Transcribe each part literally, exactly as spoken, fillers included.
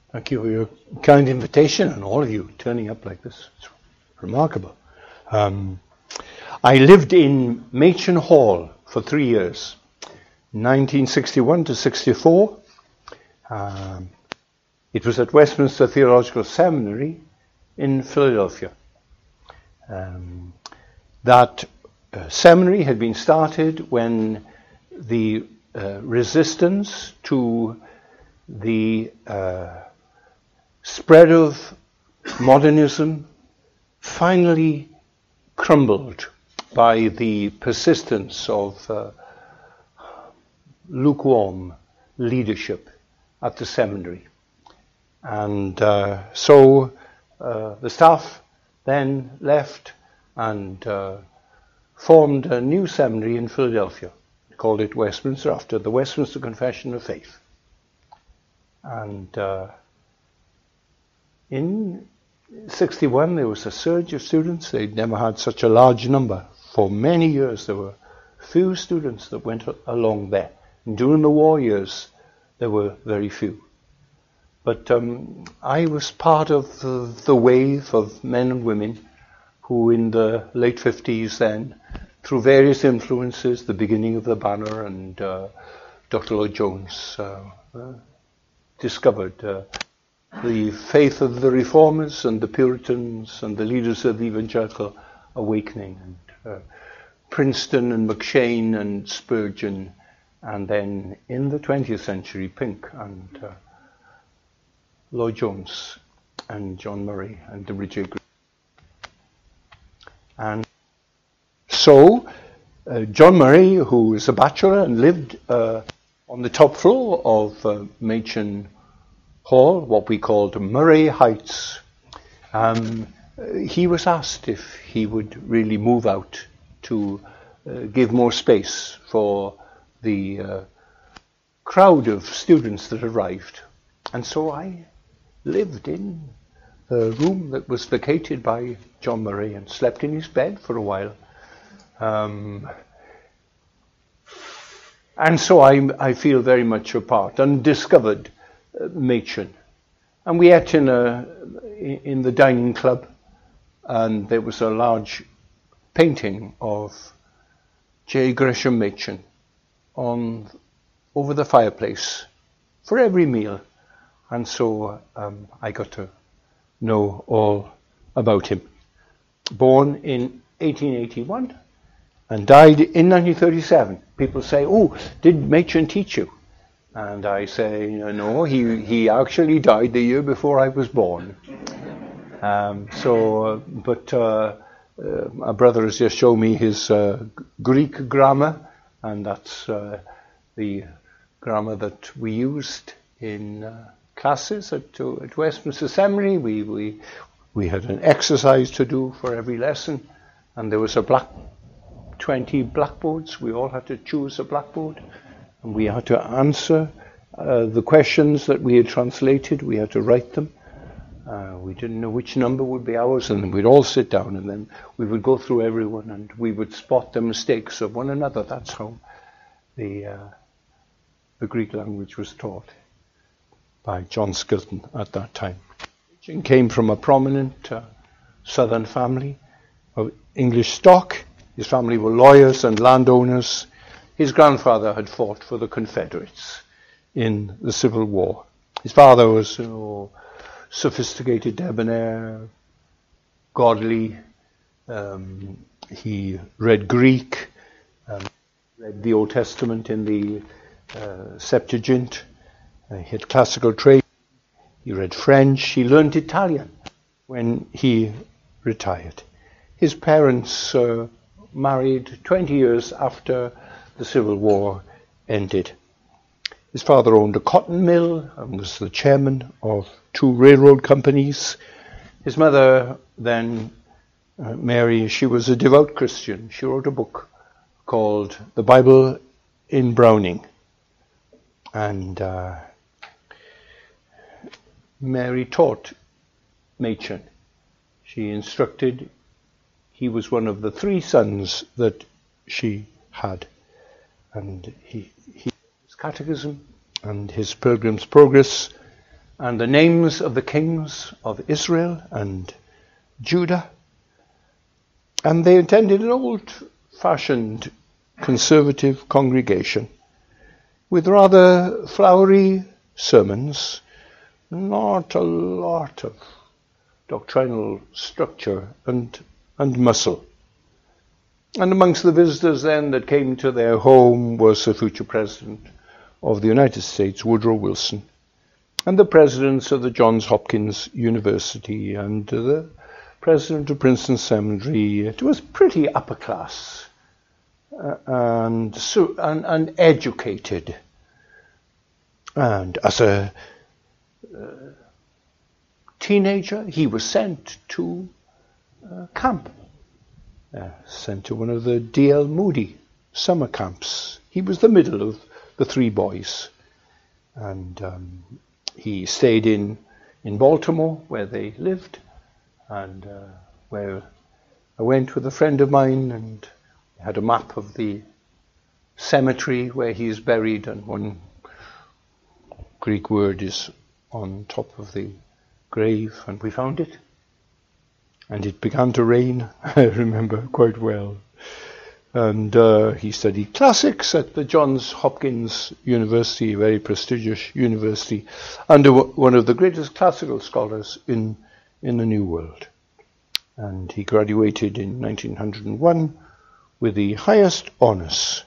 Thank you for your kind invitation and all of you turning up like this. It's remarkable. Um, I lived in Machen Hall for three years, nineteen sixty-one to sixty-four. Um, it was at Westminster Theological Seminary in Philadelphia. Um, that uh, seminary had been started when the uh, resistance to the uh, spread of modernism finally crumbled by the persistence of uh, lukewarm leadership at the seminary. And uh, so uh, the staff then left and uh, formed a new seminary in Philadelphia, called it Westminster, after the Westminster Confession of Faith. And uh, in sixty-one, there was a surge of students. They'd never had such a large number. For many years, there were few students that went along there. And during the war years, there were very few. But um, I was part of the, the wave of men and women who in the late fifties then, through various influences, the beginning of the Banner and uh, Doctor Lloyd Jones, uh, uh, discovered uh, the faith of the Reformers and the Puritans and the leaders of the Evangelical Awakening, and uh, Princeton and McCheyne and Spurgeon, and then in the twentieth century, Pink and uh, Lloyd Jones and John Murray and W J Green. And so uh, John Murray, who is a bachelor and lived uh, on the top floor of uh, Machen Hall, what we called Murray Heights, um, he was asked if he would really move out to uh, give more space for the uh, crowd of students that arrived. And so I lived in the room that was vacated by John Murray and slept in his bed for a while. Um, and so I, I feel very much a part and discovered uh, Machen. And we ate in, a, in the dining club, and there was a large painting of J. Gresham Machen on over the fireplace for every meal. And so um, I got to know all about him. Born in eighteen eighty-one and died in nineteen thirty-seven. People say, oh, did Machen teach you? And I say, no, he, he actually died the year before I was born. Um, so, uh, but uh, uh, my brother has just shown me his uh, Greek grammar, and that's uh, the grammar that we used in uh, classes at, to, at Westminster Seminary. We, we, we had an exercise to do for every lesson, and there was a black twenty blackboards. We all had to choose a blackboard. And we had to answer uh, the questions that we had translated. We had to write them. Uh, we didn't know which number would be ours, and then we'd all sit down, and then we would go through everyone, and we would spot the mistakes of one another. That's how the uh, the Greek language was taught by John Skilton at that time. He came from a prominent uh, southern family of English stock. His family were lawyers and landowners. His grandfather had fought for the Confederates in the Civil War. His father was you know, sophisticated, debonair, godly. Um, he read Greek, um, read the Old Testament in the uh, Septuagint. Uh, he had classical training. He read French. He learned Italian when he retired. His parents uh, married twenty years after the Civil War ended. His father owned a cotton mill and was the chairman of two railroad companies. His mother then, uh, Mary, she was a devout Christian. She wrote a book called The Bible in Browning. And uh, Mary taught Machen. She instructed. He was one of the three sons that she had. And he, he his catechism and his Pilgrim's Progress and the names of the kings of Israel and Judah. And they attended an old-fashioned conservative congregation with rather flowery sermons, not a lot of doctrinal structure and, and muscle. And amongst the visitors then that came to their home was the future President of the United States, Woodrow Wilson, and the presidents of the Johns Hopkins University and the president of Princeton Seminary. It was pretty upper class uh, and, so, and, and educated. And as a uh, teenager, he was sent to uh, camp, uh, sent to one of the D L Moody summer camps. He was the middle of the three boys. And um, he stayed in, in Baltimore, where they lived, and uh, where I went with a friend of mine and had a map of the cemetery where he is buried, and one Greek word is on top of the grave, and we found it. And it began to rain, I remember quite well. And uh, he studied classics at the Johns Hopkins University, a very prestigious university, under one of the greatest classical scholars in, in the New World. And he graduated in nineteen oh one with the highest honours.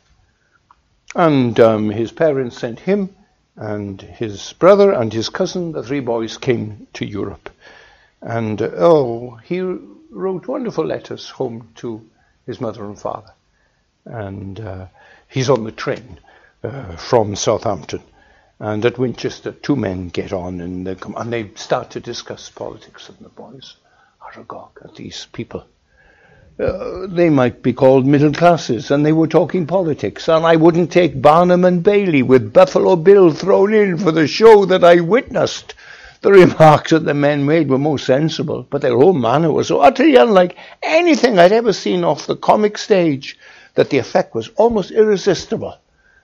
And um, his parents sent him and his brother and his cousin, the three boys, came to Europe. And, uh, oh, he wrote wonderful letters home to his mother and father. And uh, he's on the train uh, from Southampton. And at Winchester, two men get on and they, come, and they start to discuss politics, and the boys are agog at these people. Uh, they might be called middle classes, and they were talking politics, and I wouldn't take Barnum and Bailey with Buffalo Bill thrown in for the show that I witnessed. The remarks that the men made were most sensible, but their whole manner was so utterly unlike anything I'd ever seen off the comic stage that the effect was almost irresistible.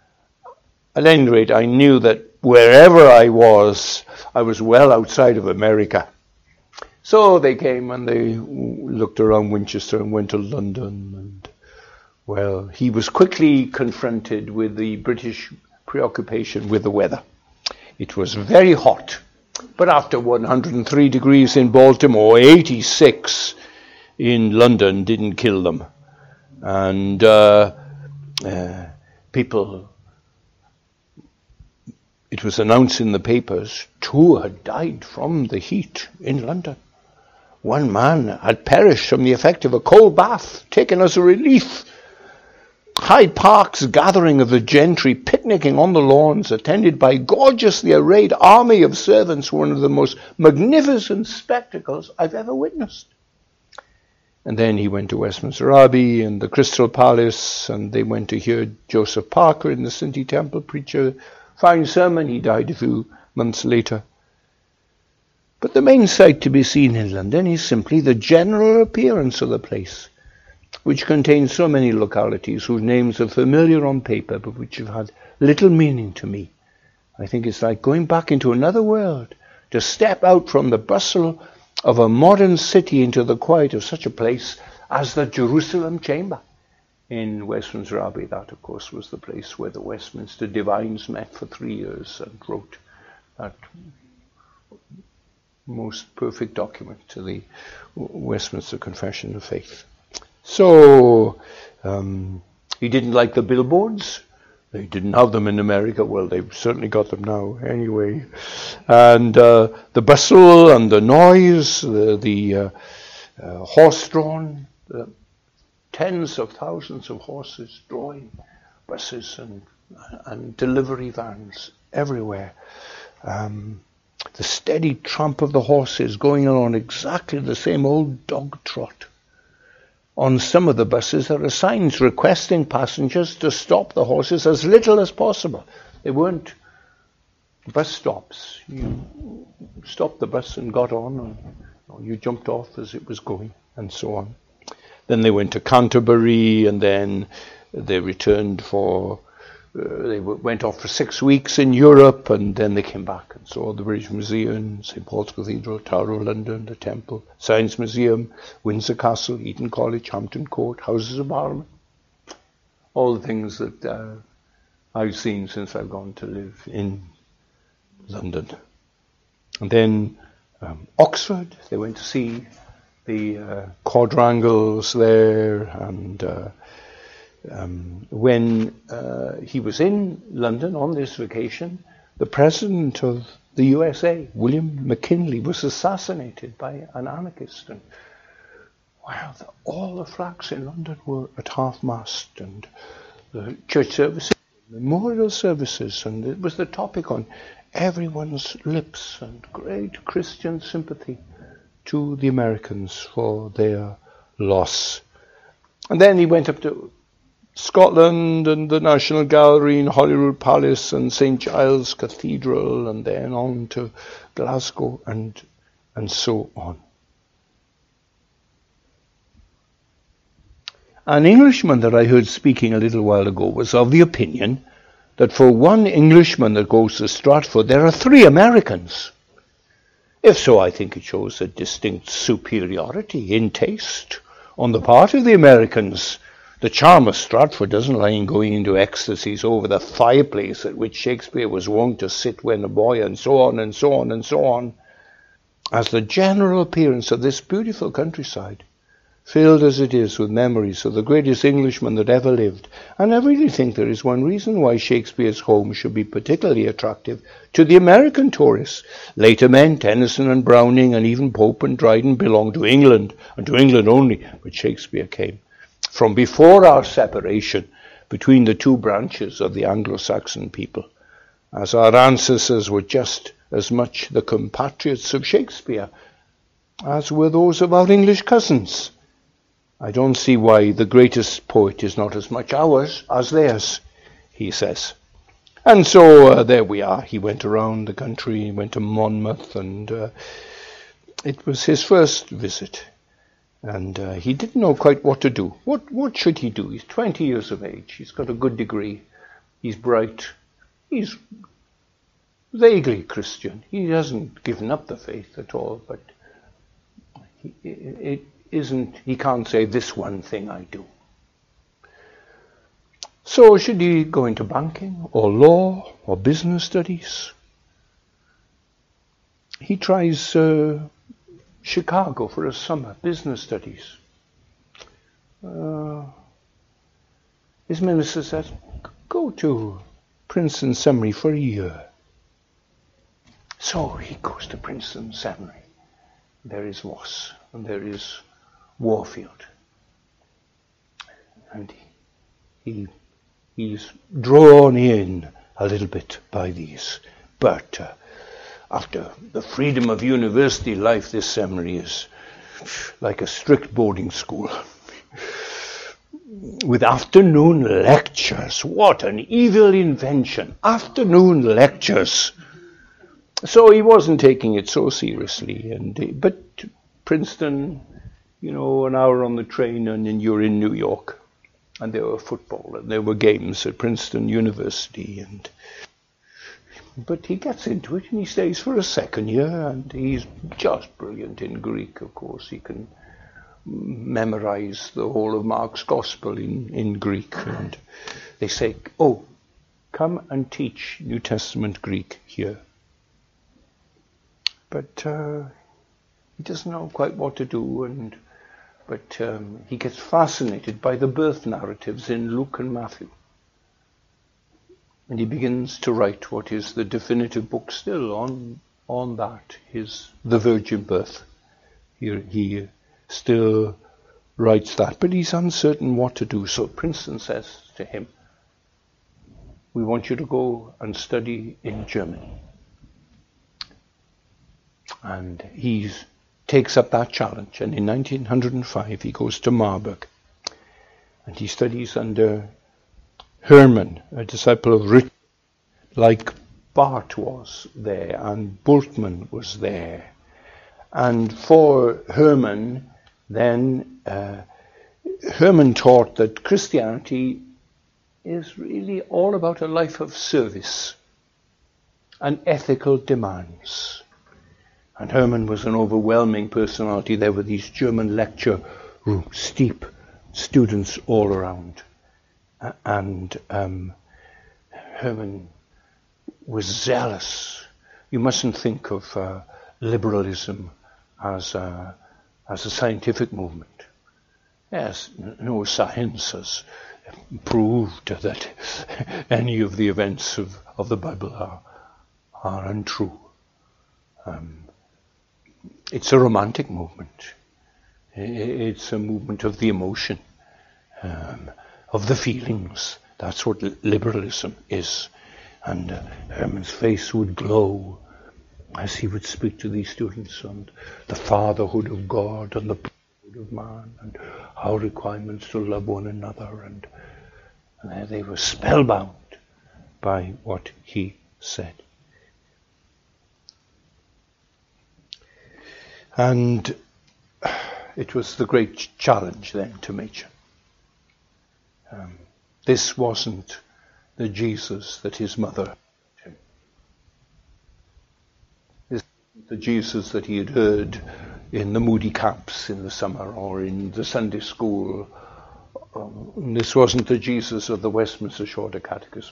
At any rate, I knew that wherever I was, I was well outside of America. So they came and they looked around Winchester and went to London. And, well, he was quickly confronted with the British preoccupation with the weather. It was very hot. But after one hundred three degrees in Baltimore, eighty-six in London didn't kill them. And uh, uh, people, it was announced in the papers, two had died from the heat in London. One man had perished from the effect of a cold bath taken as a relief. Hyde Park's gathering of the gentry picnicking on the lawns, attended by gorgeously arrayed army of servants, one of the most magnificent spectacles I've ever witnessed. And then he went to Westminster Abbey and the Crystal Palace, and they went to hear Joseph Parker in the City Temple preach a fine sermon. He died a few months later. But the main sight to be seen in London is simply the general appearance of the place, which contains so many localities whose names are familiar on paper, but which have had little meaning to me. I think it's like going back into another world, to step out from the bustle of a modern city into the quiet of such a place as the Jerusalem Chamber in Westminster Abbey. That, of course, was the place where the Westminster divines met for three years and wrote that most perfect document to the Westminster Confession of Faith. So um, he didn't like the billboards. They didn't have them in America. Well, they've certainly got them now anyway. And uh, the bustle and the noise, the, the uh, uh, horse-drawn, the tens of thousands of horses drawing buses and, and delivery vans everywhere. Um, the steady tramp of the horses going along exactly the same old dog trot. On some of the buses, there are signs requesting passengers to stop the horses as little as possible. They weren't bus stops. You stopped the bus and got on, and or you jumped off as it was going, and so on. Then they went to Canterbury, and then they returned for uh, they w- went off for six weeks in Europe, and then they came back and saw the British Museum, Saint Paul's Cathedral, Tower of London, the Temple, Science Museum, Windsor Castle, Eton College, Hampton Court, Houses of Parliament. All the things that uh, I've seen since I've gone to live in London. And then um, Oxford, they went to see the uh, quadrangles there, and uh, um, when uh, he was in London on this vacation, the president of the U S A, William McKinley, was assassinated by an anarchist. And wow, the, all the flags in London were at half-mast, and the church services, memorial services, and it was the topic on everyone's lips, and great Christian sympathy to the Americans for their loss. And then he went up to Scotland and the National Gallery and Holyrood Palace and Saint Giles Cathedral, and then on to Glasgow and and so on. An Englishman that I heard speaking a little while ago was of the opinion that for one Englishman that goes to Stratford, there are three Americans. If so, I think it shows a distinct superiority in taste on the part of the Americans. The charm of Stratford doesn't lie in going into ecstasies over the fireplace at which Shakespeare was wont to sit when a boy, and so on and so on and so on, as the general appearance of this beautiful countryside, filled as it is with memories of the greatest Englishman that ever lived. And I really think there is one reason why Shakespeare's home should be particularly attractive to the American tourists. Later men, Tennyson and Browning and even Pope and Dryden, belonged to England, and to England only, but Shakespeare came from before our separation between the two branches of the Anglo-Saxon people, as our ancestors were just as much the compatriots of Shakespeare as were those of our English cousins. I don't see why the greatest poet is not as much ours as theirs, he says. And so uh, there we are. He went around the country, he went to Monmouth, and uh, it was his first visit. And uh, he didn't know quite what to do. What what should he do? He's twenty years of age. He's got a good degree. He's bright. He's vaguely Christian. He hasn't given up the faith at all, but he, it isn't. He can't say this one thing I do. So should he go into banking or law or business studies? He tries uh, Chicago for a summer, business studies. Uh, his minister said, go to Princeton Seminary for a year. So he goes to Princeton Seminary. There is Voss, and there is Warfield. And he, he he's drawn in a little bit by these. But uh, after the freedom of university life, this seminary is like a strict boarding school. With afternoon lectures. What an evil invention. Afternoon lectures. So he wasn't taking it so seriously. And but Princeton, you know, an hour on the train and then you're in New York. And there were football and there were games at Princeton University. And But he gets into it and he stays for a second year, and he's just brilliant in Greek, of course. He can memorize the whole of Mark's Gospel in, in Greek. And they say, oh, come and teach New Testament Greek here. But uh, he doesn't know quite what to do, and but um, he gets fascinated by the birth narratives in Luke and Matthew. And he begins to write what is the definitive book still on on that, is the virgin birth. He, he still writes that, but he's uncertain what to do. So Princeton says to him, we want you to go and study in Germany. And he takes up that challenge, and in nineteen oh five he goes to Marburg, and he studies under Hermann, a disciple of Ritt, like Barth was there, and Bultmann was there. And for Hermann, then, uh, Hermann taught that Christianity is really all about a life of service and ethical demands. And Hermann was an overwhelming personality. There were these German lecture rooms, steep, students all around. Uh, and um, Hermann was zealous. You mustn't think of uh, liberalism as a, as a scientific movement. Yes, no science has proved that any of the events of, of the Bible are, are untrue. Um, it's a romantic movement. It's a movement of the emotion, um, of the feelings. That's what liberalism is. And uh, Hermann's face would glow as he would speak to these students on the fatherhood of God and the brotherhood of man and our requirements to love one another. And, and they were spellbound by what he said. And it was the great challenge then to Machen. Um, this wasn't the Jesus that his mother had him. This wasn't the Jesus that he had heard in the Moody camps in the summer or in the Sunday school. Um, this wasn't the Jesus of the Westminster Shorter Catechism.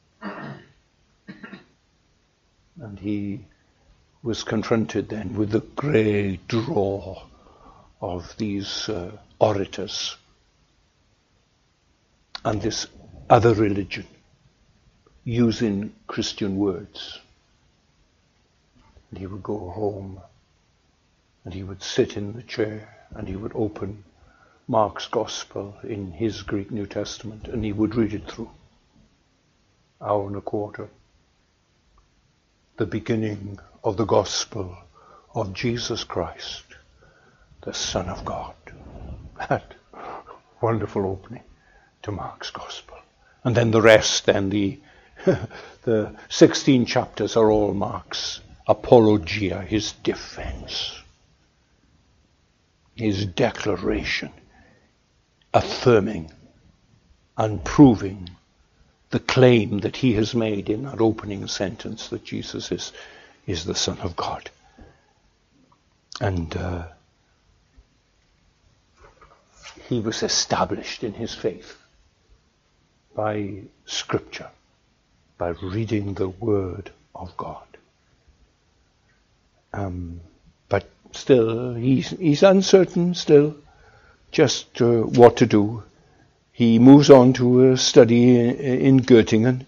And he was confronted then with the great draw of these uh, orators and this other religion using Christian words. And he would go home and he would sit in the chair and he would open Mark's Gospel in his Greek New Testament and he would read it through. Hour and a quarter. The beginning of the Gospel of Jesus Christ, the Son of God. That wonderful opening to Mark's Gospel. And then the rest, then the the sixteen chapters are all Mark's apologia, his defense, his declaration, affirming and proving the claim that he has made in that opening sentence that Jesus is, is the Son of God. And uh, he was established in his faith by Scripture, by reading the Word of God. Um, but still, he's, he's uncertain still just uh, what to do. He moves on to a study in, in Göttingen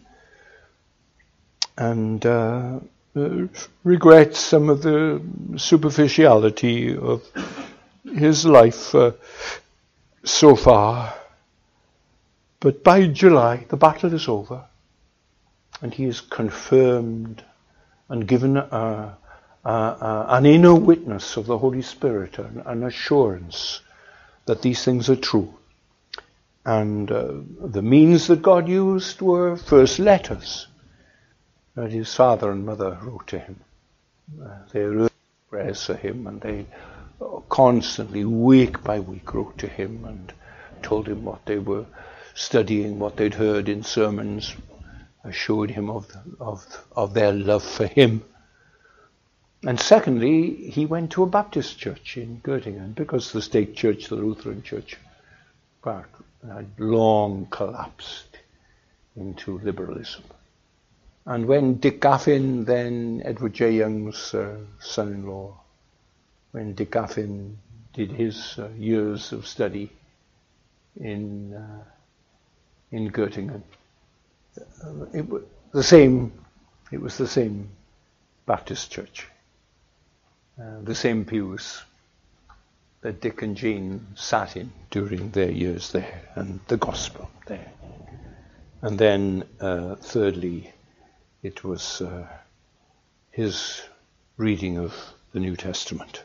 and uh, uh, regrets some of the superficiality of his life uh, so far. But by July, the battle is over and he is confirmed and given a, a, a, an inner witness of the Holy Spirit, an, an assurance that these things are true. And uh, the means that God used were first letters that his father and mother wrote to him. Uh, they wrote prayers for him, and they constantly, week by week, wrote to him and told him what they were studying, what they'd heard in sermons, assured him of, of, of their love for him. And secondly, he went to a Baptist church in Göttingen because the state church, the Lutheran church, had long collapsed into liberalism. And when Dick Gaffin, then Edward J. Young's uh, son-in-law, when Dick Gaffin did his uh, years of study in uh, in Göttingen, uh, it was the same. It was the same Baptist church, uh, the same pews that Dick and Jean sat in during their years there, and the gospel there. And then, uh, thirdly, it was uh, his reading of the New Testament.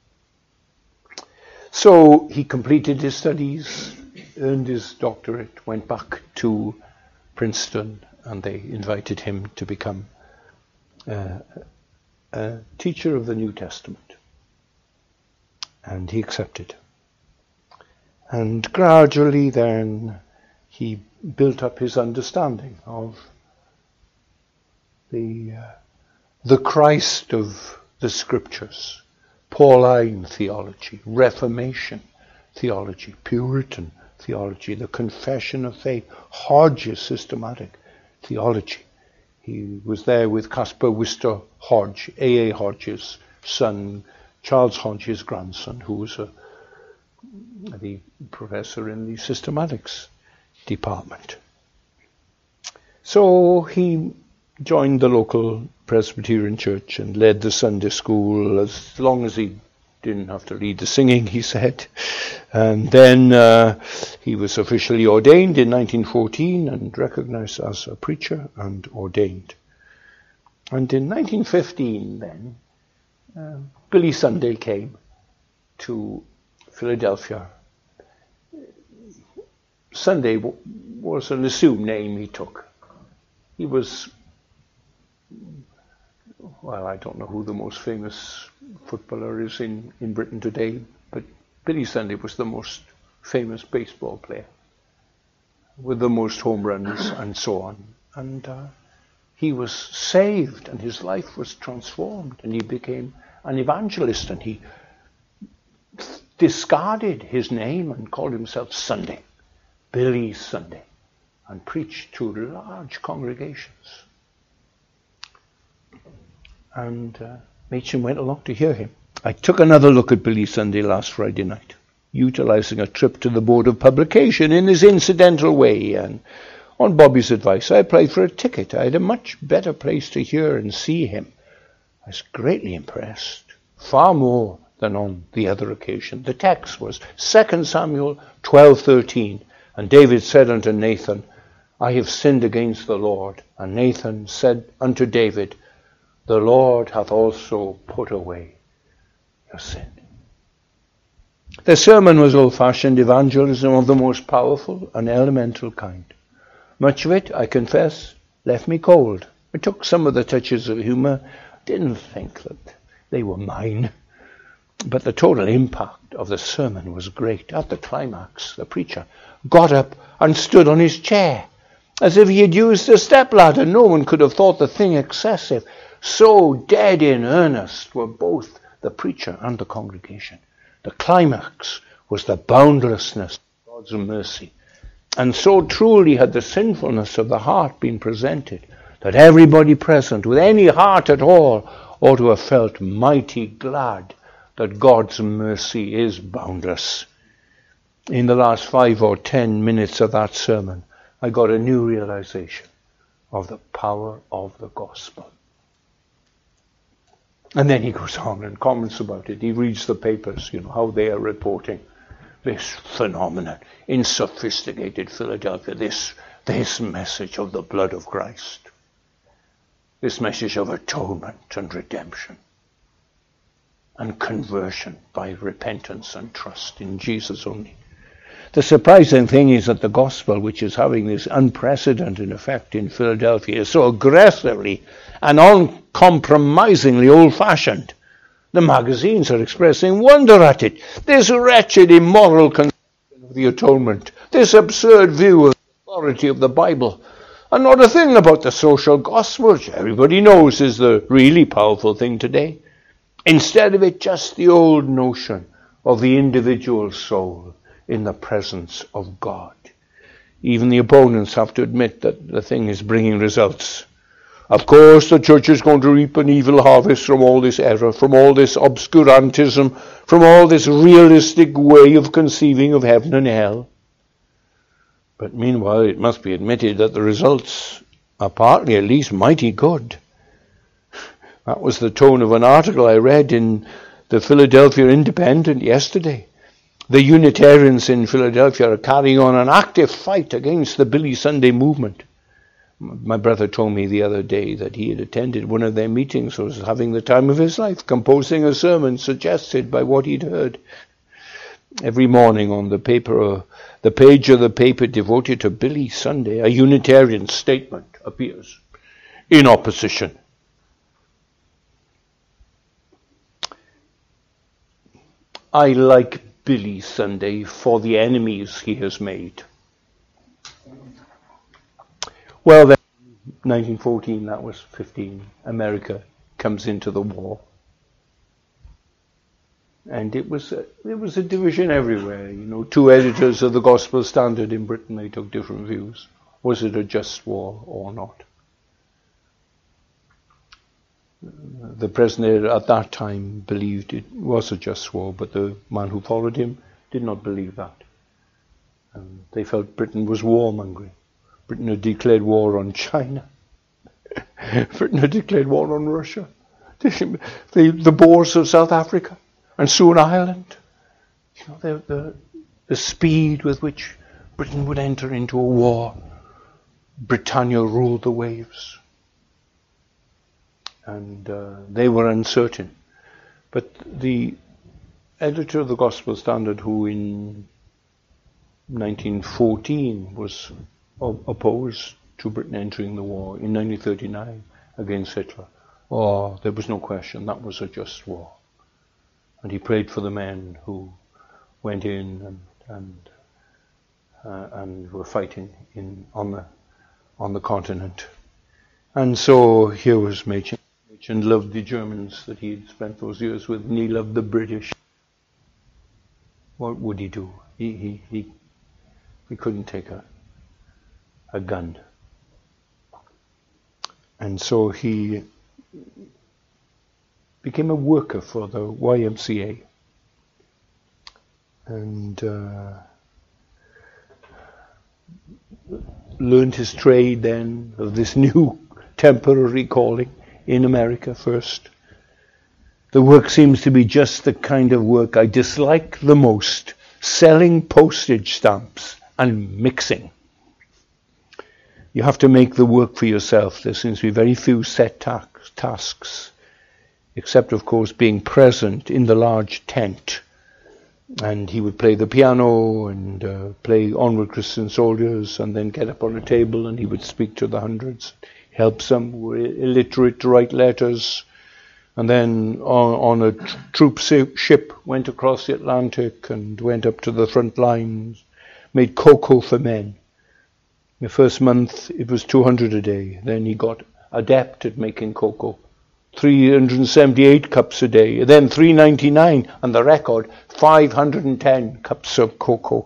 So he completed his studies, earned his doctorate, went back to Princeton, and they invited him to become uh, a teacher of the New Testament. And he accepted. And gradually then he built up his understanding of the uh, the Christ of the Scriptures, Pauline theology, Reformation theology, Puritan theology, the Confession of Faith, Hodge's systematic theology. He was there with Caspar Wister Hodge, A A Hodge's son, Charles Hodge's grandson, who was a, the professor in the systematics department. So he joined the local Presbyterian church and led the Sunday school as long as he didn't have to lead the singing, he said. And then uh, he was officially ordained in nineteen fourteen and recognized as a preacher and ordained. And in nineteen fifteen then, uh, Billy Sunday came to Philadelphia. Sunday w- was an assumed name he took. He was, well, I don't know who the most famous footballer is in, in Britain today, but Billy Sunday was the most famous baseball player with the most home runs and so on. And uh, he was saved and his life was transformed and he became an evangelist, and he discarded his name and called himself Sunday, Billy Sunday, and preached to large congregations. And uh, Machen went along to hear him. I took another look at Billy Sunday last Friday night, utilizing a trip to the Board of Publication in this incidental way, and on Bobby's advice I applied for a ticket. I had a much better place to hear and see him. I was greatly impressed, far more than on the other occasion. The text was Second Samuel twelve thirteen, and David said unto Nathan, I have sinned against the Lord. And Nathan said unto David, the Lord hath also put away your sin. The sermon was old-fashioned evangelism of the most powerful and elemental kind. Much of it, I confess, left me cold. I took some of the touches of humour, didn't think that they were mine. But the total impact of the sermon was great. At the climax, the preacher got up and stood on his chair, as if he had used a stepladder. No one could have thought the thing excessive. So dead in earnest were both the preacher and the congregation. The climax was the boundlessness of God's mercy. And so truly had the sinfulness of the heart been presented that everybody present, with any heart at all, ought to have felt mighty glad that God's mercy is boundless. In the last five or ten minutes of that sermon, I got a new realization of the power of the gospel. And then he goes on and comments about it. He reads the papers, you know, how they are reporting this phenomenon in sophisticated Philadelphia, this, this message of the blood of Christ, this message of atonement and redemption and conversion by repentance and trust in Jesus only. The surprising thing is that the gospel, which is having this unprecedented effect in Philadelphia, is so aggressively and uncompromisingly old-fashioned. The magazines are expressing wonder at it. This wretched, immoral conception of the atonement, this absurd view of the authority of the Bible, and not a thing about the social gospel, which everybody knows is the really powerful thing today. Instead of it, just the old notion of the individual soul in the presence of God. Even the opponents have to admit that the thing is bringing results. Of course, the church is going to reap an evil harvest from all this error, from all this obscurantism, from all this realistic way of conceiving of heaven and hell. But meanwhile, it must be admitted that the results are partly at least mighty good. That was the tone of an article I read in the Philadelphia Independent yesterday. The Unitarians in Philadelphia are carrying on an active fight against the Billy Sunday movement. My brother told me the other day that he had attended one of their meetings, was having the time of his life, composing a sermon suggested by what he'd heard. Every morning on the paper, uh, the page of the paper devoted to Billy Sunday, a Unitarian statement appears in opposition. I like Billy Sunday for the enemies he has made. Well, then, nineteen fourteen, that was fifteen, America comes into the war. And it was a, it was a division everywhere. You know, two editors of the Gospel Standard in Britain, they took different views. Was it a just war or not? The president at that time believed it was a just war, but the man who followed him did not believe that. Um, they felt Britain was warmongering. Britain had declared war on China. Britain had declared war on Russia. The, the, the Boers of South Africa. And soon Ireland. You know, the, the, the speed with which Britain would enter into a war. Britannia ruled the waves. And uh, they were uncertain. But the editor of the Gospel Standard, who in nineteen fourteen was op- opposed to Britain entering the war in nineteen thirty-nine against Hitler, oh, there was no question that was a just war. And he prayed for the men who went in and and uh, and were fighting in on the on the continent. And so here was Machen. Machen loved the Germans that he had spent those years with, and he loved the British. What would he do? He he he, he couldn't take a a gun. And so he became a worker for the Y M C A. And uh, learned his trade then of this new temporary calling in America first. The work seems to be just the kind of work I dislike the most, selling postage stamps and mixing. You have to make the work for yourself. There seems to be very few set ta- tasks, except of course being present in the large tent. And he would play the piano and uh, play Onward Christian Soldiers, and then get up on a table and he would speak to the hundreds, help some who were illiterate to write letters, and then on, on a tr- troop ship went across the Atlantic and went up to the front lines, made cocoa for men. The first month it was two hundred a day. Then he got adept at making cocoa. three hundred seventy-eight cups a day, then three ninety-nine, and the record, five hundred ten cups of cocoa.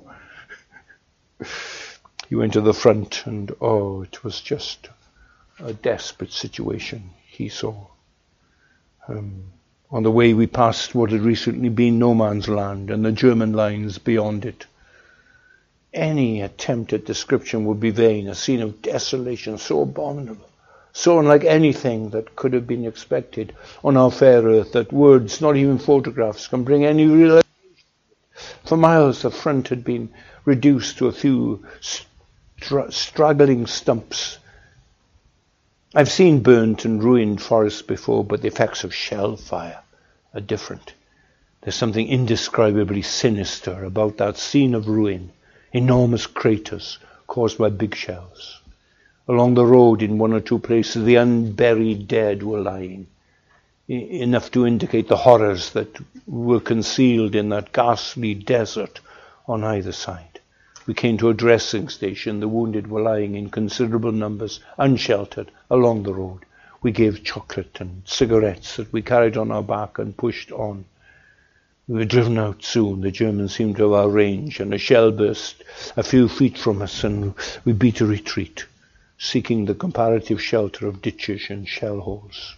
He went to the front, and oh, it was just a desperate situation he saw. Um, on the way we passed what had recently been no man's land, and the German lines beyond it. Any attempt at description would be vain, a scene of desolation so abominable, so unlike anything that could have been expected on our fair earth, that words, not even photographs, can bring any realization. For miles the front had been reduced to a few str- straggling stumps. I've seen burnt and ruined forests before, but the effects of shell fire are different. There's something indescribably sinister about that scene of ruin, enormous craters caused by big shells. Along the road, in one or two places, the unburied dead were lying, e- enough to indicate the horrors that were concealed in that ghastly desert on either side. We came to a dressing station. The wounded were lying in considerable numbers, unsheltered, along the road. We gave chocolate and cigarettes that we carried on our back and pushed on. We were driven out soon. The Germans seemed to have our range, and a shell burst a few feet from us, and we beat a retreat, seeking the comparative shelter of ditches and shell holes.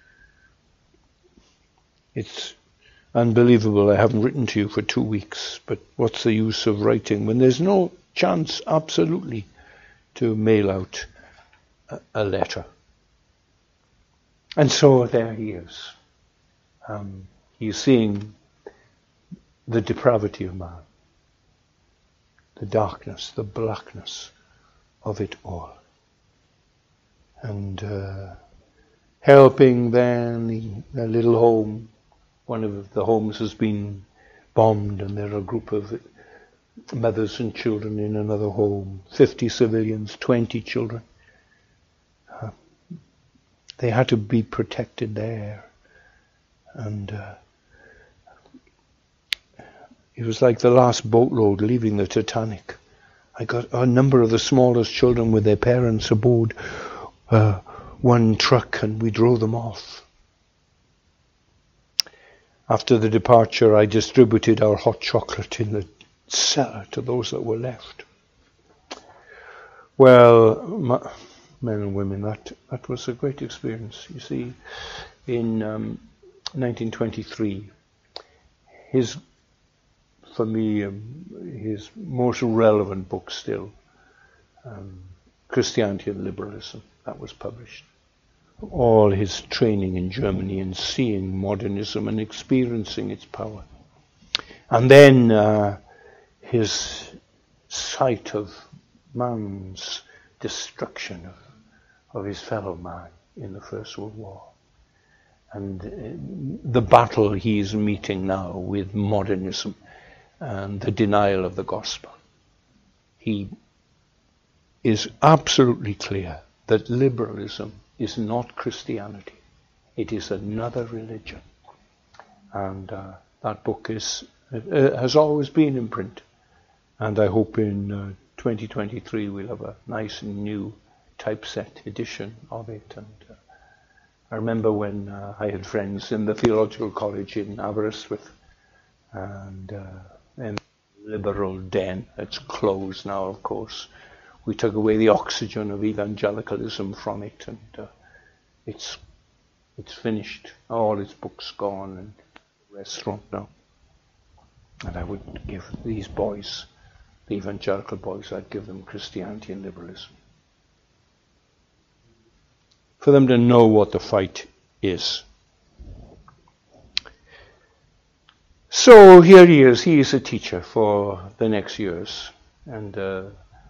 It's unbelievable. I haven't written to you for two weeks, but what's the use of writing when there's no chance, absolutely, to mail out a, a letter? And so there he is. Um, he's seeing the depravity of man, the darkness, the blackness of it all. And uh, helping then a little home. One of the homes has been bombed, and there are a group of mothers and children in another home. Fifty civilians, twenty children. Uh, they had to be protected there. And uh, it was like the last boatload leaving the Titanic. I got a number of the smallest children with their parents aboard uh, one truck, and we drove them off. After the departure, I distributed our hot chocolate in the cellar to those that were left. Well, my, men and women, that, that was a great experience. You see, in um, nineteen twenty-three, his, for me, um, his most relevant book still, um, Christianity and Liberalism, that was published. All his training in Germany and seeing modernism and experiencing its power. And then uh, his sight of man's destruction of, of his fellow man in the First World War. And uh, the battle he's meeting now with modernism and the denial of the gospel. He is absolutely clear that liberalism is not Christianity. It is another religion. And uh, that book is uh, has always been in print. And I hope in uh, twenty twenty-three we'll have a nice new typeset edition of it. And uh, I remember when uh, I had friends in the theological college in Aberystwyth, and uh, in liberal den, it's closed now, of course. We took away the oxygen of evangelicalism from it, and uh, it's it's finished. All its books gone, and restaurant now. And I would give these boys, the evangelical boys, I'd give them Christianity and liberalism, for them to know what the fight is. So here he is. He is a teacher for the next years, and. Uh,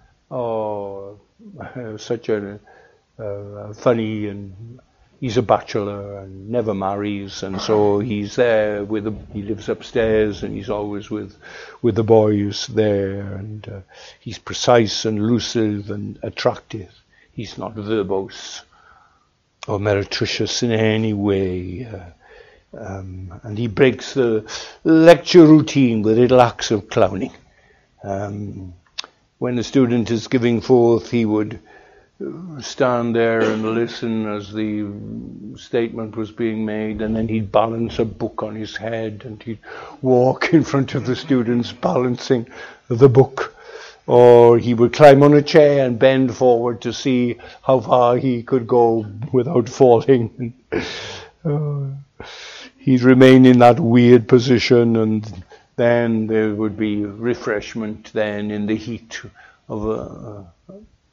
Oh, such a uh, funny, and he's a bachelor and never marries, and so he's there with the, he lives upstairs, and he's always with with the boys there, and uh, he's precise and lucid and attractive. He's not verbose or meretricious in any way, uh, um, and he breaks the lecture routine with little acts of clowning. Um, When the student is giving forth, he would stand there and listen as the statement was being made, and then he'd balance a book on his head, and he'd walk in front of the students balancing the book. Or he would climb on a chair and bend forward to see how far he could go without falling. uh, he'd remain in that weird position, and then there would be refreshment then in the heat of a, a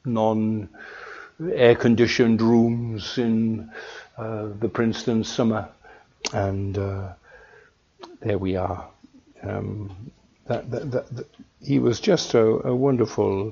non-air-conditioned rooms in uh, the Princeton summer. And uh, there we are. Um, that, that, that, that, he was just a, a wonderful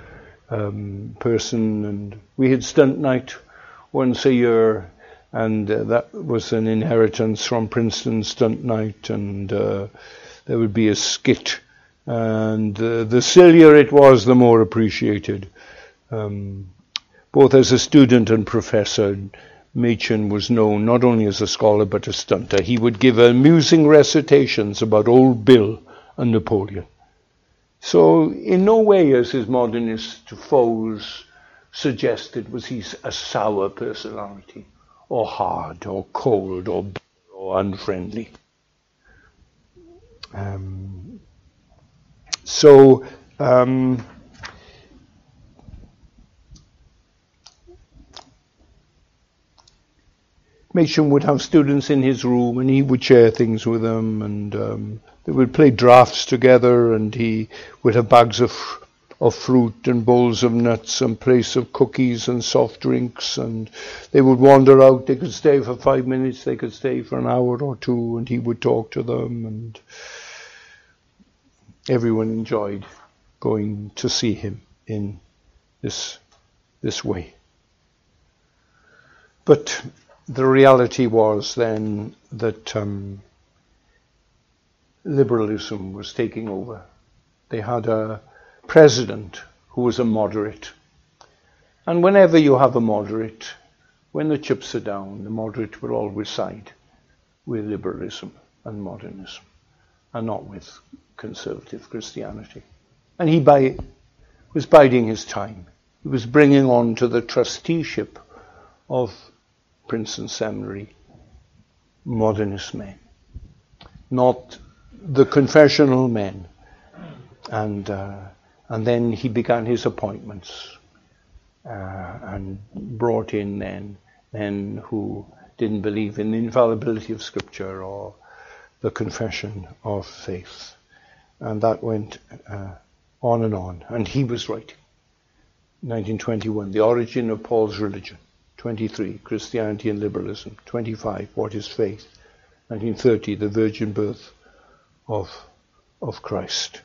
um, person. And we had stunt night once a year, and uh, that was an inheritance from Princeton stunt night. And uh, there would be a skit, and uh, the sillier it was, the more appreciated. Um, both as a student and professor, Machen was known not only as a scholar but a stunter. He would give amusing recitations about Old Bill and Napoleon. So in no way, as his modernist foes suggested, was he a sour personality, or hard, or cold, or bitter, or unfriendly. Um, so um, Machen would have students in his room, and he would share things with them, and um, they would play drafts together, and he would have bags of of fruit and bowls of nuts and plates of cookies and soft drinks, and they would wander out. They could stay for five minutes, they could stay for an hour or two, and he would talk to them, and everyone enjoyed going to see him in this this way. But the reality was then that um, liberalism was taking over. They had a president who was a moderate. And whenever you have a moderate, when the chips are down, the moderate will always side with liberalism and modernism, and not with conservative Christianity. And he, by was biding his time. He was bringing on to the trusteeship of Princeton Seminary modernist men, not the confessional men. And uh, and then he began his appointments uh, and brought in men, men who didn't believe in the infallibility of Scripture or the confession of faith. And that went uh, on and on. And he was writing. nineteen twenty-one, The Origin of Paul's Religion. twenty-three, Christianity and Liberalism. twenty-five, What is Faith? nineteen thirty, The Virgin Birth of, of Christ.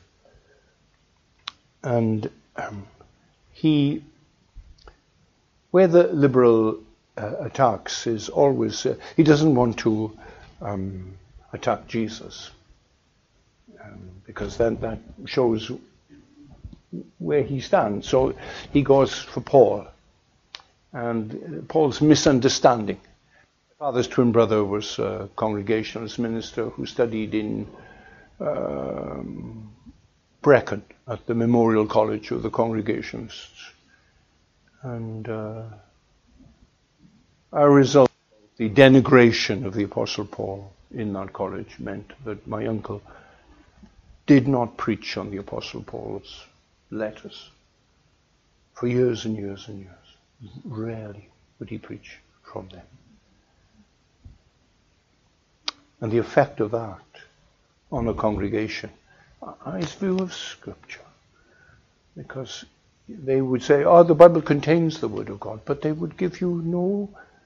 And um, he, where the liberal uh, attacks is always, uh, he doesn't want to um, attack Jesus. Um, because then that shows where he stands. So he goes for Paul. And Paul's misunderstanding. Father's twin brother was a Congregationalist minister who studied in um, Brecon at the Memorial College of the Congregationalists. And uh, a result, the denigration of the Apostle Paul in that college meant that my uncle did not preach on the Apostle Paul's letters for years and years and years. Rarely would he preach from them. And the effect of that on a congregation is view of Scripture. Because they would say, oh, the Bible contains the Word of God, but they would give you no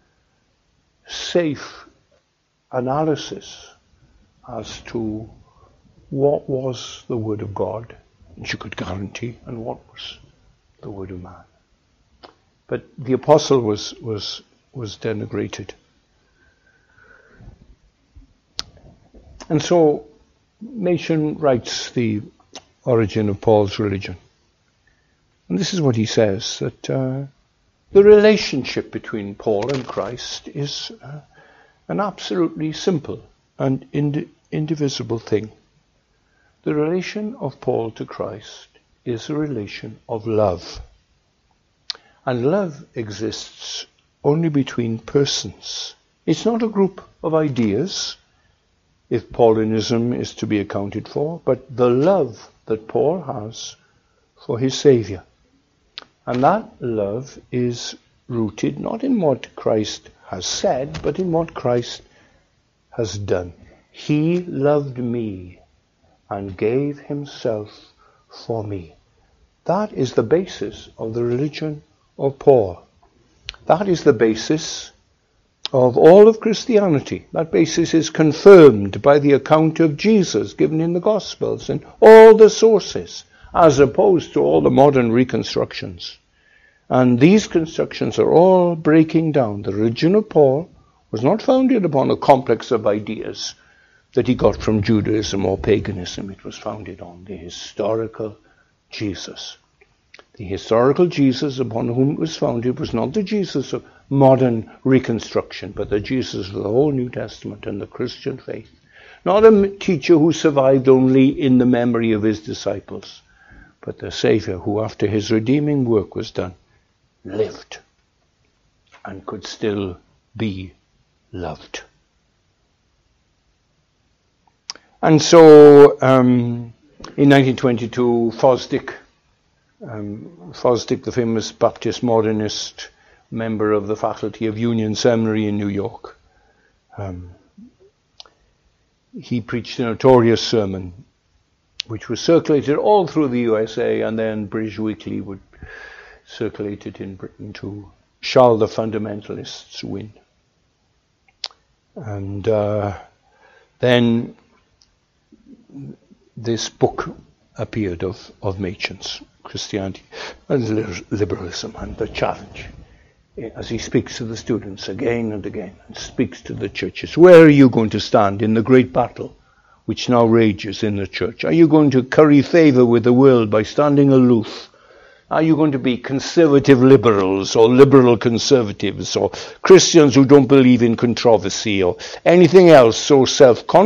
safe analysis as to what was the Word of God, which you could guarantee, and what was the Word of man. But the apostle was was was denigrated. And so Machen writes The Origin of Paul's Religion. And this is what he says, that uh, the relationship between Paul and Christ is uh, an absolutely simple and ind- indivisible thing. The relation of Paul to Christ is a relation of love. And love exists only between persons. It's not a group of ideas, if Paulinism is to be accounted for, but the love that Paul has for his Saviour. And that love is rooted not in what Christ has said, but in what Christ has done. He loved me and gave himself for me. That is the basis of the religion of Paul. That is the basis of all of Christianity. That basis is confirmed by the account of Jesus given in the Gospels and all the sources, as opposed to all the modern reconstructions. And these constructions are all breaking down. The religion of Paul was not founded upon a complex of ideas that he got from Judaism or paganism. It was founded on the historical Jesus. The historical Jesus upon whom it was founded was not the Jesus of modern reconstruction, but the Jesus of the whole New Testament and the Christian faith. Not a teacher who survived only in the memory of his disciples, but the Saviour who, after his redeeming work was done, lived and could still be loved. And so, um, in nineteen twenty-two, Fosdick, um, Fosdick, the famous Baptist modernist member of the faculty of Union Seminary in New York, um, he preached a notorious sermon which was circulated all through the U S A, and then British Weekly would circulate it in Britain to Shall the Fundamentalists Win? And uh, then this book appeared of, of Machen's, Christianity and Liberalism, and the challenge, as he speaks to the students again and again, and speaks to the churches. Where are you going to stand in the great battle which now rages in the church? Are you going to curry favour with the world by standing aloof? Are you going to be conservative liberals or liberal conservatives or Christians who don't believe in controversy or anything else so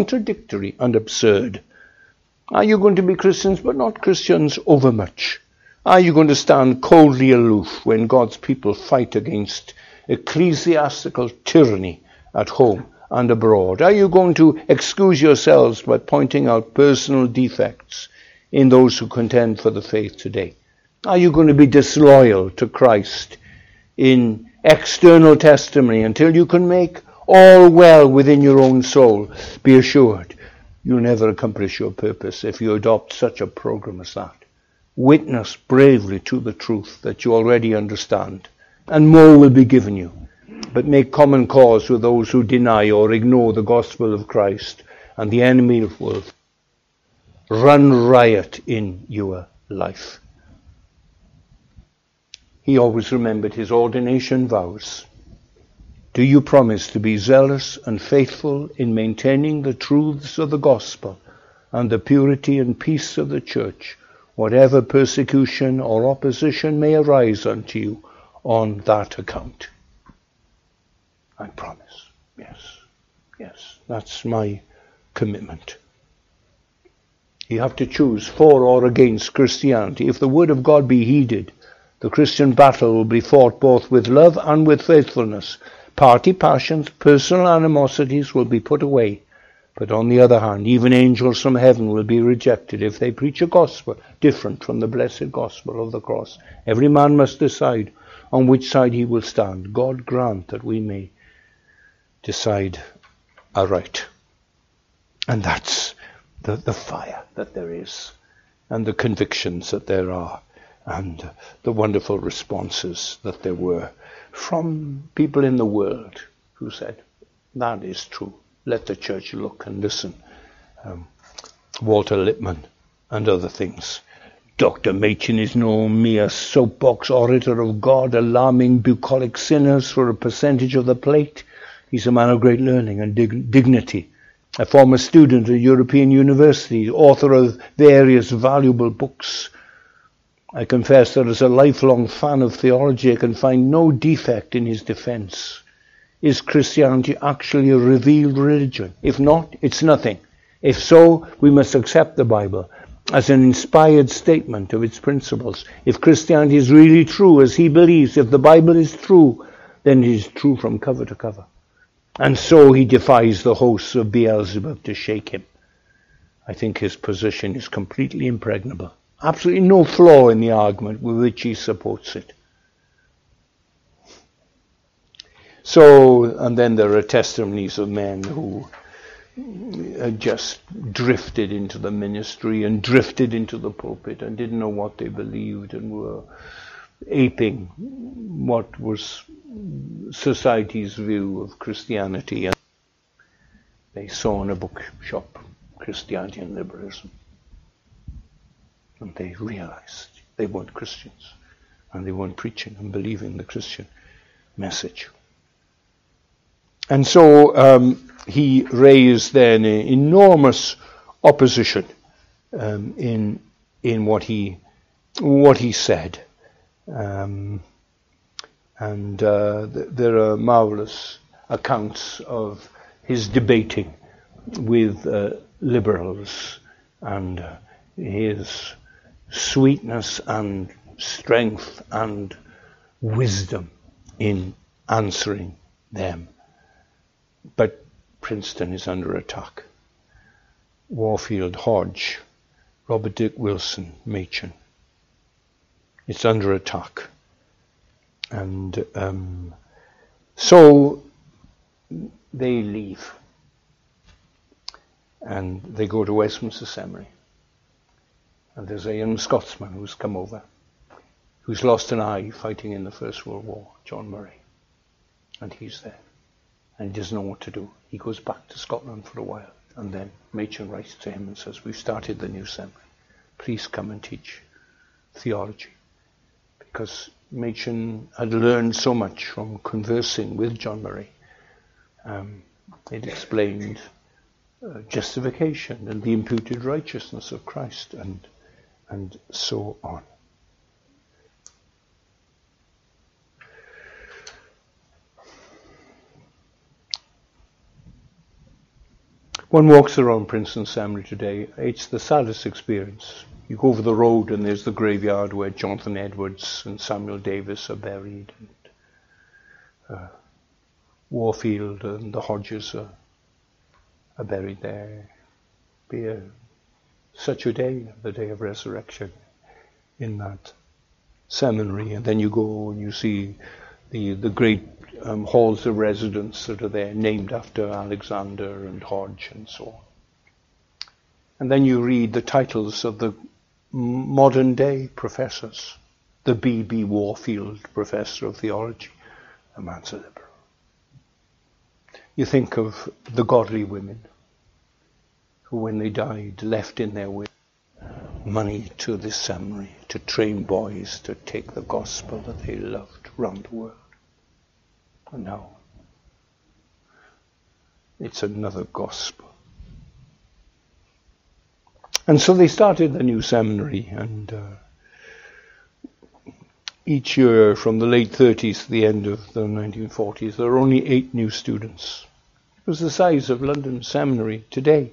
self-contradictory and absurd? Are you going to be Christians but not Christians overmuch? Are you going to stand coldly aloof when God's people fight against ecclesiastical tyranny at home and abroad? Are you going to excuse yourselves by pointing out personal defects in those who contend for the faith today? Are you going to be disloyal to Christ in external testimony until you can make all well within your own soul? Be assured, you'll never accomplish your purpose if you adopt such a program as that. Witness bravely to the truth that you already understand, and more will be given you. But make common cause with those who deny or ignore the gospel of Christ, and the enemy will run riot in your life. He always remembered his ordination vows. Do you promise to be zealous and faithful in maintaining the truths of the gospel and the purity and peace of the church, whatever persecution or opposition may arise unto you on that account? I promise. Yes. Yes. That's my commitment. You have to choose for or against Christianity. If the word of God be heeded, the Christian battle will be fought both with love and with faithfulness. Party passions, personal animosities will be put away. But on the other hand, even angels from heaven will be rejected if they preach a gospel different from the blessed gospel of the cross. Every man must decide on which side he will stand. God grant that we may decide aright. And that's the, the fire that there is, and the convictions that there are, and the wonderful responses that there were from people in the world who said, that is true. Let the church look and listen. Um, Walter Lippmann and other things. Doctor Machen is no mere soapbox orator of God, alarming bucolic sinners for a percentage of the plate. He's a man of great learning and dig- dignity. A former student at European University, author of various valuable books. I confess that as a lifelong fan of theology, I can find no defect in his defense. Is Christianity actually a revealed religion? If not, it's nothing. If so, we must accept the Bible as an inspired statement of its principles. If Christianity is really true as he believes, if the Bible is true, then it is true from cover to cover. And so he defies the hosts of Beelzebub to shake him. I think his position is completely impregnable. Absolutely no flaw in the argument with which he supports it. So, and then there are testimonies of men who had just drifted into the ministry and drifted into the pulpit and didn't know what they believed and were aping what was society's view of Christianity. And they saw in a bookshop Christianity and liberalism. And they realized they weren't Christians, and they weren't preaching and believing the Christian message. And so um, he raised then enormous opposition um, in in what he what he said, um, and uh, th- there are marvelous accounts of his debating with uh, liberals and uh, his sweetness and strength and wisdom in answering them. But Princeton is under attack. Warfield, Hodge, Robert Dick Wilson, Machen. It's under attack. And um, so they leave. And they go to Westminster Seminary. And there's a young Scotsman who's come over, who's lost an eye fighting in the First World War, John Murray. And he's there. And he doesn't know what to do. He goes back to Scotland for a while. And then Machen writes to him and says, we've started the new seminary. Please come and teach theology. Because Machen had learned so much from conversing with John Murray. Um, it explained uh, justification and the imputed righteousness of Christ and and so on. One walks around Princeton Seminary today. It's the saddest experience you go over the road and there's the graveyard where Jonathan Edwards and Samuel Davis are buried, and uh, Warfield and the Hodges are, are buried there. Be a, such a day, the day of resurrection, in that seminary. And then you go and you see the the great um, halls of residence that are there, named after Alexander and Hodge and so on. And then you read the titles of the modern day professors. The B B Warfield Professor of Theology, a man's a liberal. You think of the godly women who, when they died, left in their will money to this seminary to train boys to take the gospel that they loved round the world. And now it's another gospel. And so they started the new seminary, and uh, each year from the late thirties to the end of the nineteen forties, there were only eight new students. It was the size of London Seminary today.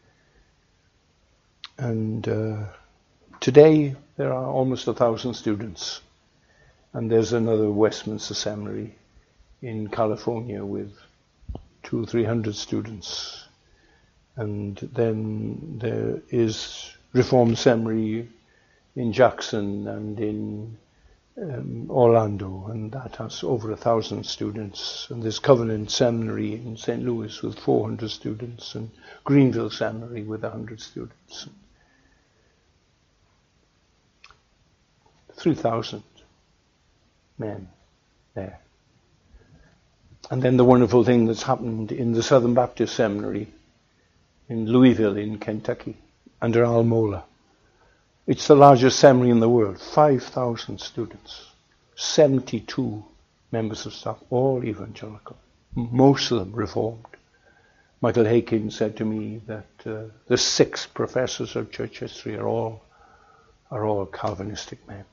And uh, today there are almost a thousand students. And there's another Westminster Seminary in California with two or three hundred students. And then there is Reformed Seminary in Jackson and in um, Orlando, and that has over a thousand students. And there's Covenant Seminary in Saint Louis with four hundred students, and Greenville Seminary with one hundred students. three thousand men there. And then the wonderful thing that's happened in the Southern Baptist Seminary in Louisville in Kentucky, under Al Mohler. It's the largest seminary in the world, five thousand students, seventy-two members of staff, all evangelical, most of them Reformed. Michael Haykin said to me that uh, the six professors of church history are all, are all Calvinistic men.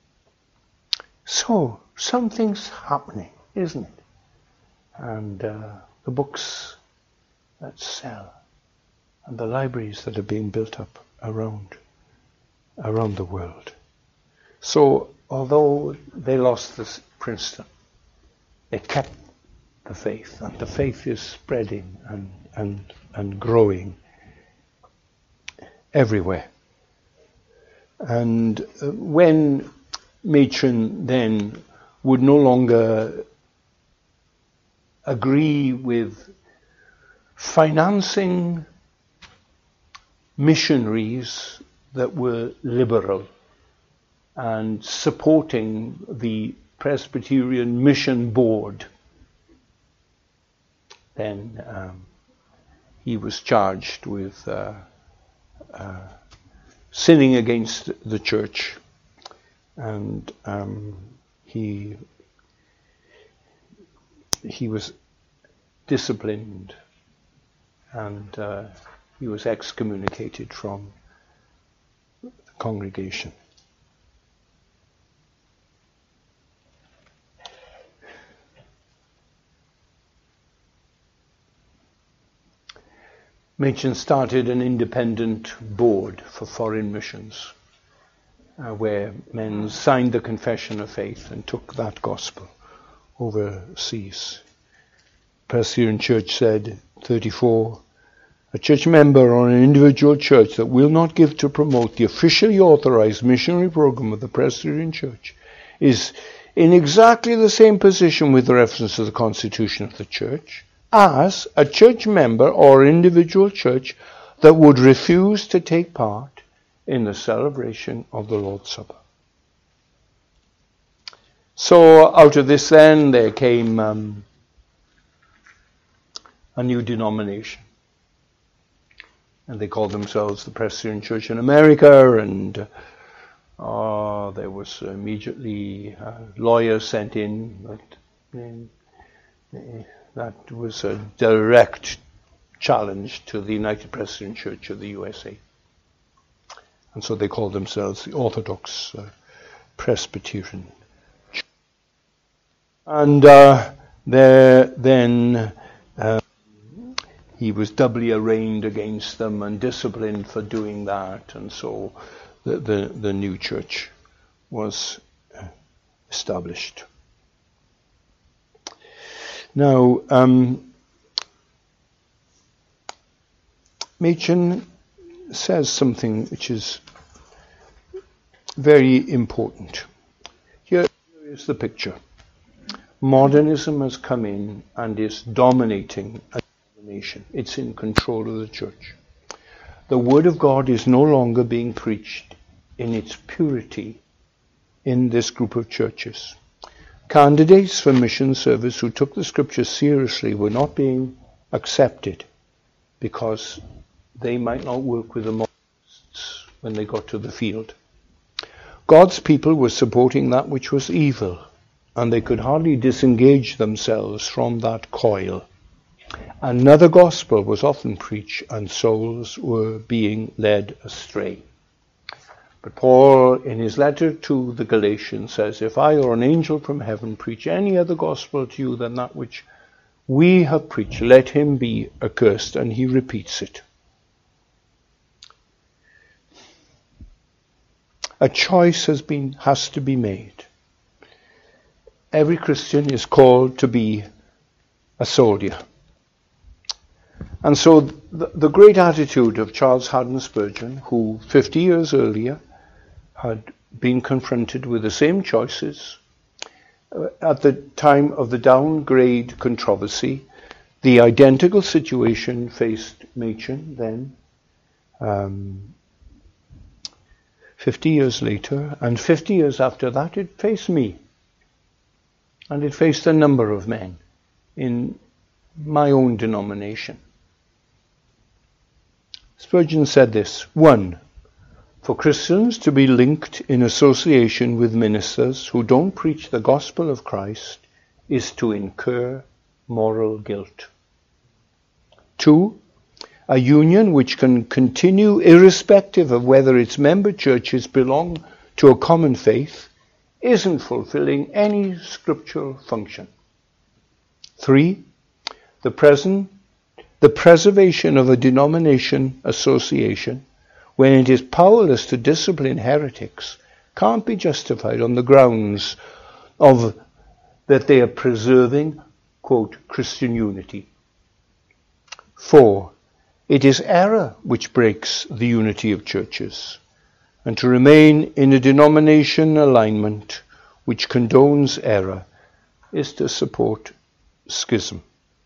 So, something's happening, isn't it? And uh, the books that sell, and the libraries that are being built up around around the world. So, although they lost this Princeton, they kept the faith, and the faith is spreading and and and growing everywhere. And uh, when Machen then would no longer agree with financing missionaries that were liberal and supporting the Presbyterian Mission Board, then um, he was charged with uh, uh, sinning against the church, and um, he he was disciplined, and uh, he was excommunicated from the congregation. Machen started an independent board for foreign missions, uh, where men signed the confession of faith and took that gospel overseas. Presbyterian Church said, thirty-four, a church member or an individual church that will not give to promote the officially authorized missionary program of the Presbyterian Church is in exactly the same position with reference to the constitution of the church as a church member or individual church that would refuse to take part in the celebration of the Lord's Supper. So out of this then there came um, a new denomination. And they called themselves the Presbyterian Church in America, and uh, there was immediately uh, lawyers sent in. That, uh, that was a direct challenge to the United Presbyterian Church of the U S A. And so they called themselves the Orthodox uh, Presbyterian Church. And uh, there then uh, he was doubly arraigned against them and disciplined for doing that. And so the, the, the new church was established. Now, um, Machen says something which is very important. Here is the picture. Modernism has come in and is dominating a nation. It's in control of the church. The Word of God is no longer being preached in its purity in this group of churches. Candidates for mission service who took the Scriptures seriously were not being accepted because they might not work with the modernists when they got to the field. God's people were supporting that which was evil, and they could hardly disengage themselves from that coil. Another gospel was often preached, and souls were being led astray. But Paul, in his letter to the Galatians, says, if I or an angel from heaven preach any other gospel to you than that which we have preached, let him be accursed. And he repeats it. A choice has been has to be made. Every Christian is called to be a soldier. And so the, the great attitude of Charles Haddon Spurgeon, who fifty years earlier had been confronted with the same choices, uh, at the time of the downgrade controversy, the identical situation faced Machen then, um, fifty years later, and fifty years after that it faced me. And it faced a number of men in my own denomination. Spurgeon said this: one, for Christians to be linked in association with ministers who don't preach the gospel of Christ is to incur moral guilt. Two, a union which can continue irrespective of whether its member churches belong to a common faith isn't fulfilling any scriptural function. Three, the present, the preservation of a denomination association, when it is powerless to discipline heretics, can't be justified on the grounds of that they are preserving, quote, Christian unity. Four, it is error which breaks the unity of churches, and to remain in a denomination alignment which condones error is to support schism.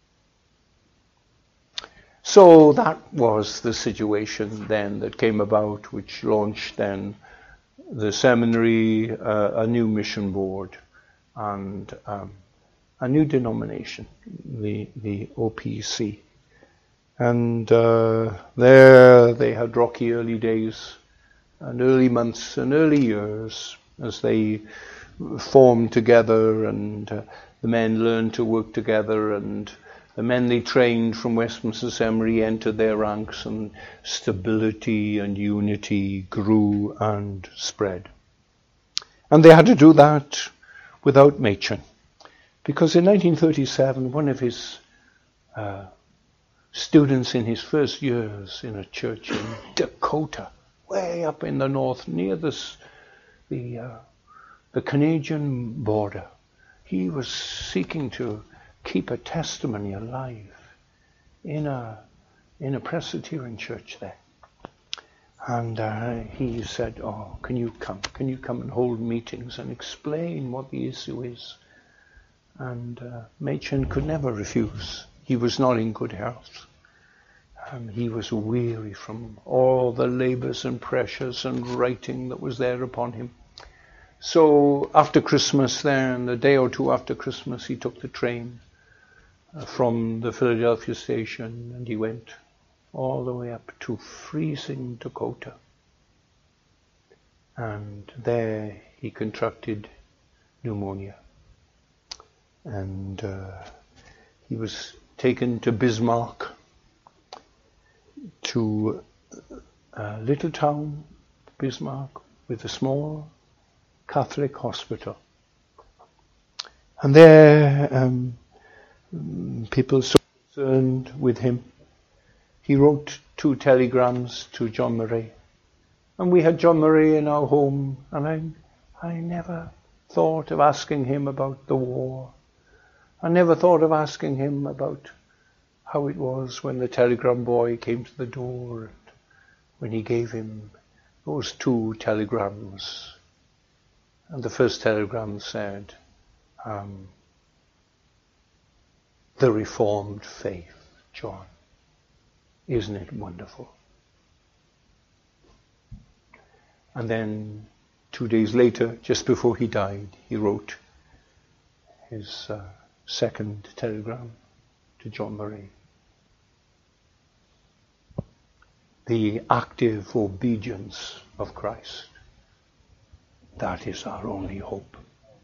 So that was the situation then that came about, which launched then the seminary, uh, a new mission board, and um, a new denomination, the, the O P C. And uh, there they had rocky early days, and early months and early years as they formed together, and uh, the men learned to work together, and the men they trained from Westminster Seminary entered their ranks, and stability and unity grew and spread. And they had to do that without Machen, because in nineteen thirty-seven, one of his uh, students in his first years in a church in Dakota, way up in the north, near this, the uh, the Canadian border, he was seeking to keep a testimony alive in a in a Presbyterian church there. And uh, he said, oh, can you come? Can you come and hold meetings and explain what the issue is? And uh, Machen could never refuse. He was not in good health. Um, he was weary from all the labours and pressures and writing that was there upon him. So after Christmas then, a day or two after Christmas, he took the train uh, from the Philadelphia station, and he went all the way up to freezing Dakota. And there he contracted pneumonia. And uh, he was taken to Bismarck, to a little town, Bismarck, with a small Catholic hospital. And there um, people so concerned with him. He wrote two telegrams to John Murray, And we had John Murray in our home, and I, I never thought of asking him about the war. I never thought of asking him about how it was when the telegram boy came to the door, and when he gave him those two telegrams. And the first telegram said, um, the Reformed faith, John. Isn't it wonderful? And then two days later, just before he died, he wrote his uh, second telegram to John Murray. The active obedience of Christ. That is our only hope.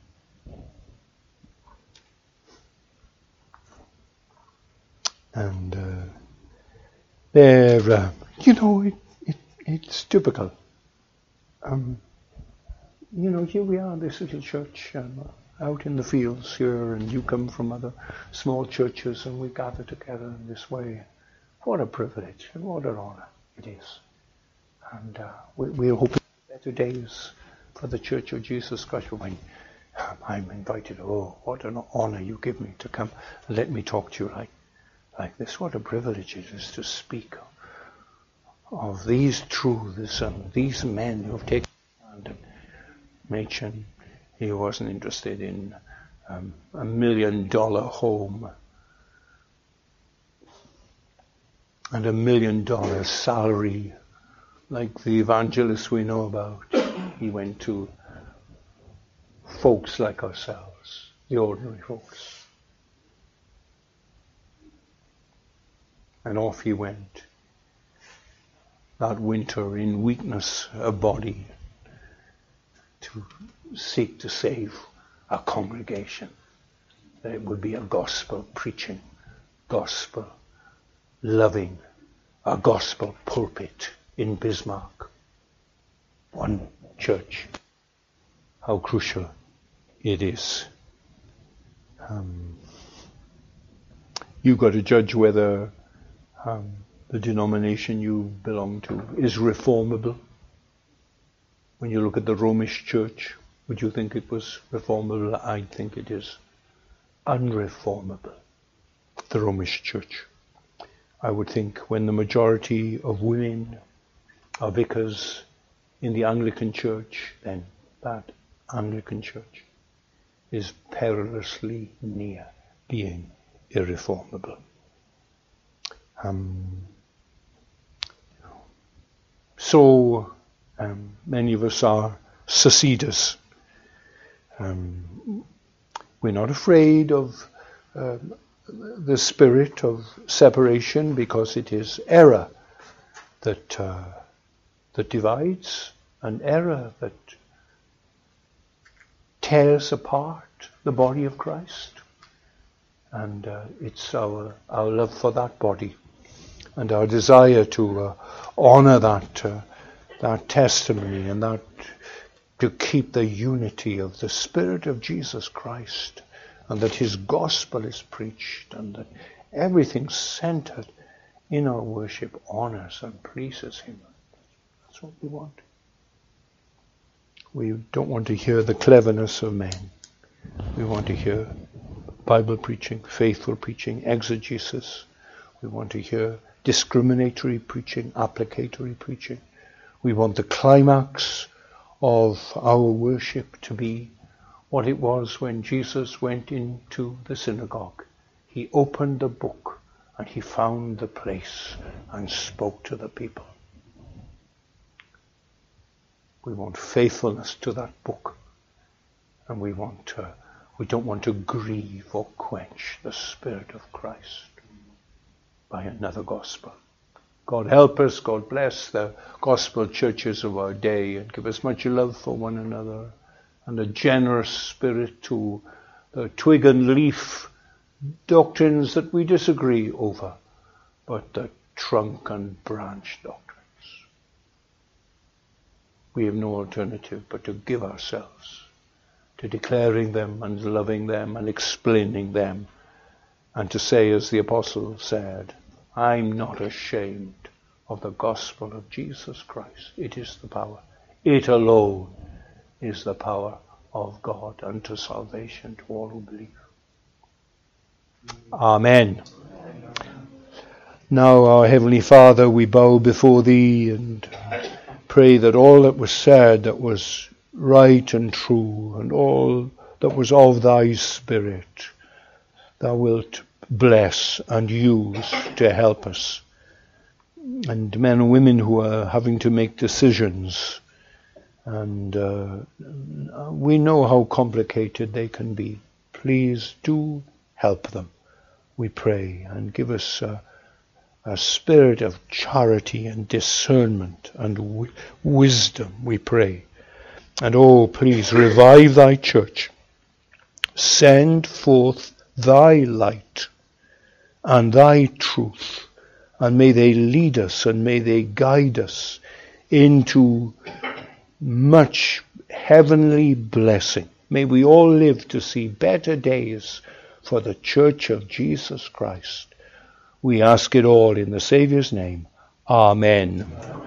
And uh, there, uh, you know, it, it, it's typical. Um, you know, here we are, this little church, um, out in the fields here, and you come from other small churches, and we gather together in this way. What a privilege and what an honor it is. And uh, we, we're hoping for better days for the Church of Jesus Christ. But when um, I'm invited, oh, what an honor you give me to come and let me talk to you like, like this. What a privilege it is to speak of these truths and these men who have taken and Machen, he wasn't interested in um, a million dollar home and a million dollar salary like the evangelists we know about. He went to folks like ourselves, the ordinary folks. And off he went that winter in weakness of body to seek to save a congregation, that it would be a gospel preaching, gospel loving, a gospel pulpit in Bismarck. One church. How crucial it is. Um, you've got to judge whether um, the denomination you belong to is reformable. When you look at the Romish church, would you think it was reformable? I think it is unreformable, the Romish church. I would think when the majority of women are vicars in the Anglican church, then that Anglican church is perilously near being irreformable. Um, so um, many of us are seceders. Um, we're not afraid of uh, the spirit of separation, because it is error that uh, that divides, an error that tears apart the body of Christ. And uh, it's our our love for that body and our desire to uh, honor that uh, that testimony, and that to keep the unity of the Spirit of Jesus Christ, and that His gospel is preached, and that everything centered in our worship honors and pleases Him. That's what we want. We don't want to hear the cleverness of men. We want to hear Bible preaching, faithful preaching, exegesis. We want to hear discriminatory preaching, applicatory preaching. We want the climax of our worship to be what it was when Jesus went into the synagogue. He opened the book and He found the place and spoke to the people. We want faithfulness to that book, and we want to, we don't want to grieve or quench the Spirit of Christ by another gospel. God help us, God bless the gospel churches of our day, and give us much love for one another, and a generous spirit to the twig and leaf doctrines that we disagree over, but the trunk and branch doctrines. We have no alternative but to give ourselves to declaring them and loving them and explaining them, and to say, as the apostle said, I'm not ashamed of the gospel of Jesus Christ. It is the power. It alone is the power of God unto salvation to all who believe. Amen. Now, our Heavenly Father, we bow before Thee and pray that all that was said that was right and true, and all that was of Thy Spirit, Thou wilt bless and use to help us. And men and women who are having to make decisions, and uh, we know how complicated they can be. Please do help them, we pray, and give us uh, a spirit of charity and discernment and w- wisdom, we pray. And oh, please revive Thy church. Send forth Thy light and Thy truth, and may they lead us and may they guide us into much heavenly blessing. May we all live to see better days for the Church of Jesus Christ. We ask it all in the Saviour's name. Amen.